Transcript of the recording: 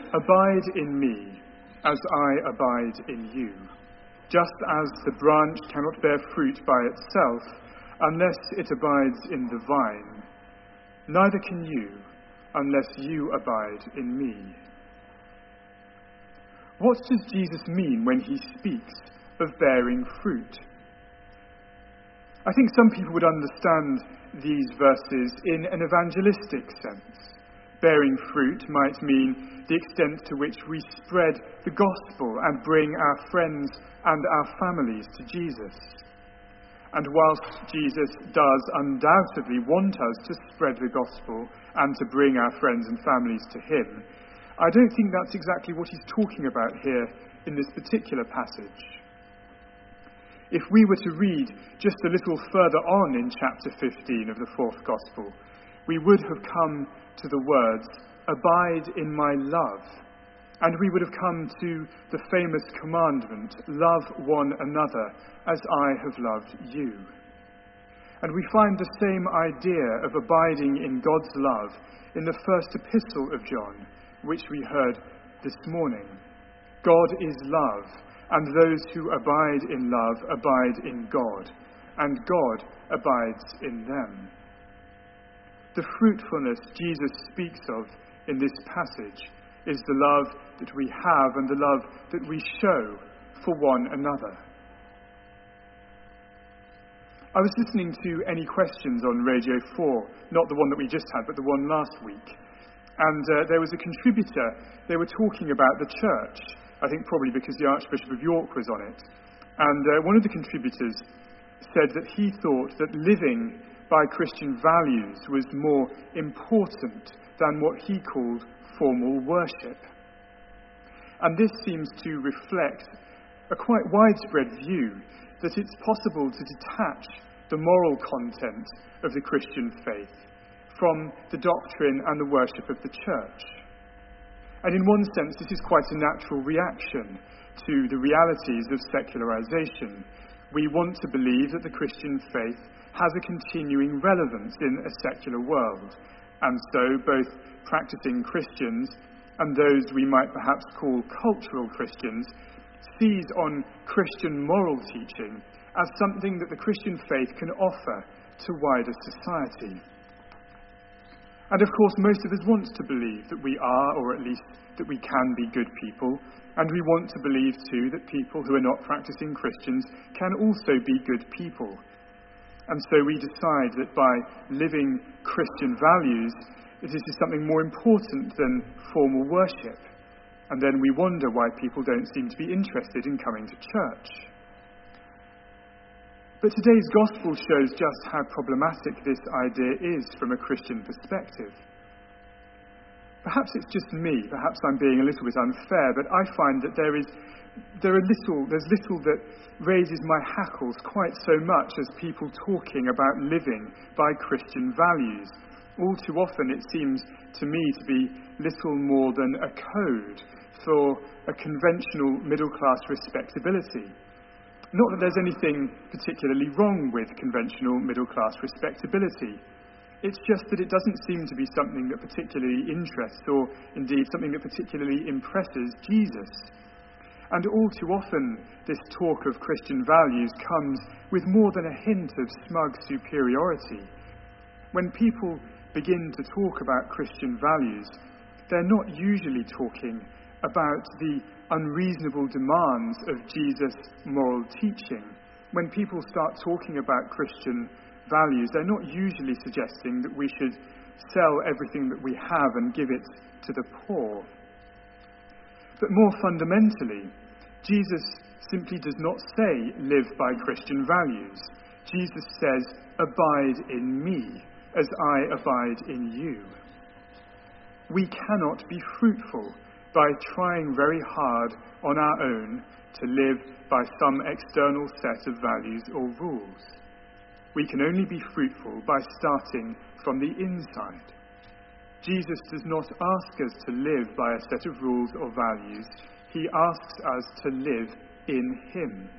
Abide in me, as I abide in you. Just as the branch cannot bear fruit by itself unless it abides in the vine, neither can you unless you abide in me. What does Jesus mean when he speaks of bearing fruit? I think some people would understand these verses in an evangelistic sense. Bearing fruit might mean the extent to which we spread the gospel and bring our friends and our families to Jesus. And whilst Jesus does undoubtedly want us to spread the gospel and to bring our friends and families to him, I don't think that's exactly what he's talking about here in this particular passage. If we were to read just a little further on in chapter 15 of the fourth gospel, we would have come to the words, "Abide in my love," and we would have come to the famous commandment, "Love one another as I have loved you." And we find the same idea of abiding in God's love in the first epistle of John, which we heard this morning. God is love, and those who abide in love abide in God, and God abides in them. The fruitfulness Jesus speaks of in this passage is the love that we have and the love that we show for one another. I was listening to Any Questions on Radio 4, not the one that we just had, but the one last week. And there was a contributor, they were talking about the church, I think probably because the Archbishop of York was on it. And one of the contributors said that he thought that living by Christian values was more important than what he called formal worship. And this seems to reflect a quite widespread view that it's possible to detach the moral content of the Christian faith from the doctrine and the worship of the church. And in one sense, this is quite a natural reaction to the realities of secularization. We want to believe that the Christian faith has a continuing relevance in a secular world, and so both practicing Christians and those we might perhaps call cultural Christians seize on Christian moral teaching as something that the Christian faith can offer to wider society. And of course, most of us want to believe that we are, or at least that we can be good people, and we want to believe too that people who are not practicing Christians can also be good people. And so we decide that by living Christian values, this is something more important than formal worship. And then we wonder why people don't seem to be interested in coming to church. But today's gospel shows just how problematic this idea is from a Christian perspective. Perhaps it's just me, perhaps I'm being a little bit unfair, but I find that there's little that raises my hackles quite so much as people talking about living by Christian values. All too often it seems to me to be little more than a code for a conventional middle-class respectability. Not that there's anything particularly wrong with conventional middle-class respectability. It's just that it doesn't seem to be something that particularly interests, or indeed something that particularly impresses Jesus. And all too often, this talk of Christian values comes with more than a hint of smug superiority. When people begin to talk about Christian values, they're not usually talking about the unreasonable demands of Jesus' moral teaching. When people start talking about Christian values, they're not usually suggesting that we should sell everything that we have and give it to the poor. But more fundamentally, Jesus simply does not say, live by Christian values. Jesus says, abide in me, as I abide in you. We cannot be fruitful by trying very hard on our own to live by some external set of values or rules. We can only be fruitful by starting from the inside. Jesus does not ask us to live by a set of rules or values. He asks us to live in him.